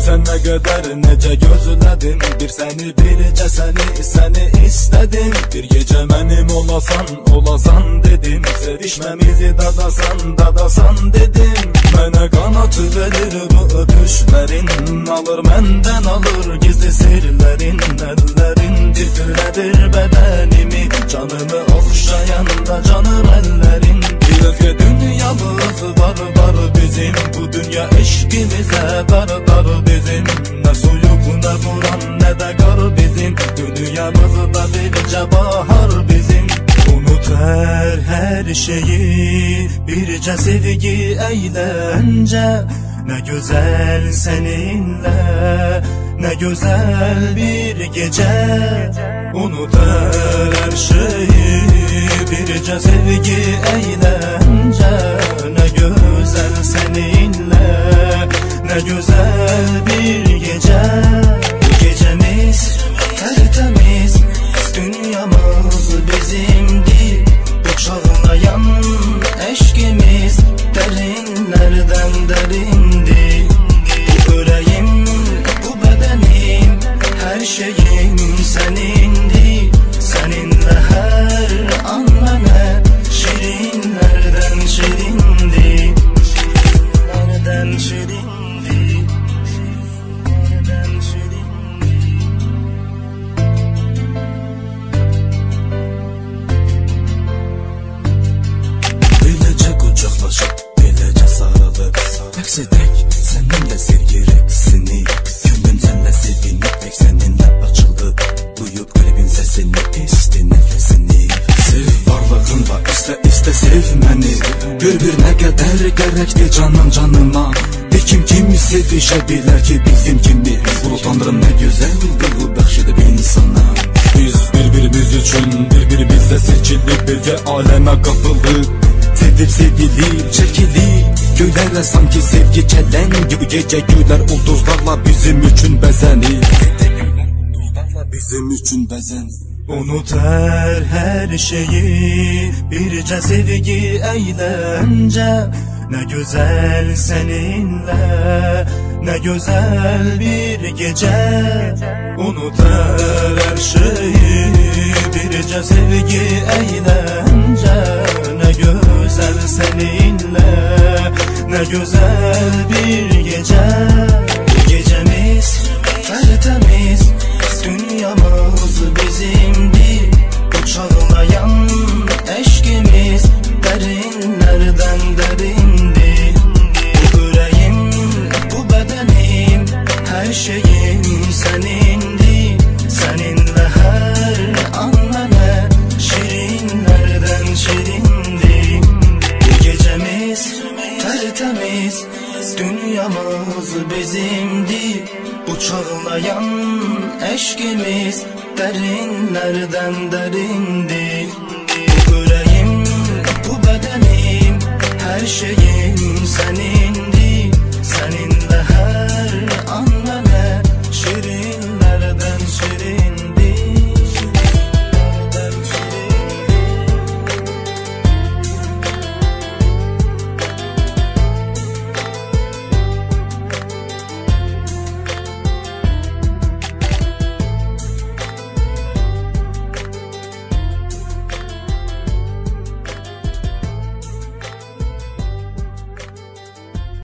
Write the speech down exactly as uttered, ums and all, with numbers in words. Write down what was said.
Sen ne kadar nece gözledin, bir seni birce seni seni istedim. Bir gece benim olasan olasan dedim, sevişmemizi dadasan dadasan dedim. Mene kanatı verir bu öpüşlerin, alır menden alır gizli sirlerin. Ellerin titredir bedenimi, canımı okşayan da canım ellerin. Bir özge dünyamız var var bizim, bu dünya eşkimize dar dar bizim. Ne soyuk ne buran ne de kar bizim, dünyamızda birce bahar bizim. Unut her her şeyi, birce sevgi eğlence. Ne güzel seninle, ne güzel bir gece. Unut her şeyi, birce sevgi eğlence. Ne güzel seninle, ne güzel bir gece. Bu gecemiz tertemiz, dünyamız bizimdi. Bu çağlayan eşkimiz derinlerden derindi. Bu yüreğim, bu bedenim, her şeyim senindi. Seninle her an bana şirinlerden şirindi. Nereden şirindi, nereden şirindi. Böylece kucaklaşıp, böylece sarılıp tek edek seninle sevgi reksini. Gönlüm seninle sevinip tek seninle açıldı. Duyup kalbin sesini, iste nefesini. Sev varlığınla iste iste sevmeni. Gör bir ne kadar gerekli canım canıma. Bir kim kimi sevişebilir ki bizim kimi. Bu Tanrım ne güzel duygu bəxşedib insana. Biz birbirimiz üçün birbirimizle seçildik, birce aleme kapıldık. Sevdip sevgili çekili göylere sanki sevgi kelen. Bu gece güller ulduzlarla bizim üçün bezeni. Bizim üçün bezen. Unut her her şeyi, birce sevgi eğlence. Ne güzel seninle, ne güzel bir gece. Unut her her şeyi, birce sevgi eğlence. Ne güzel seninle, ne güzel bir gece. Bu gecemiz tertemiz, dünyamız bizimdi. Bu çağlayan eşkimiz derinlerden derindi. Bu yüreğim, bu bedenim, her şeyim senindi. Seninle her an bana şirinlerden şirindi. Bu gecemiz tertemiz, dünyamız bizimdi. Bu çağlayan eşkimiz derinlerden derindi. Bu yüreğim, bu bedenim, her şeyim senin.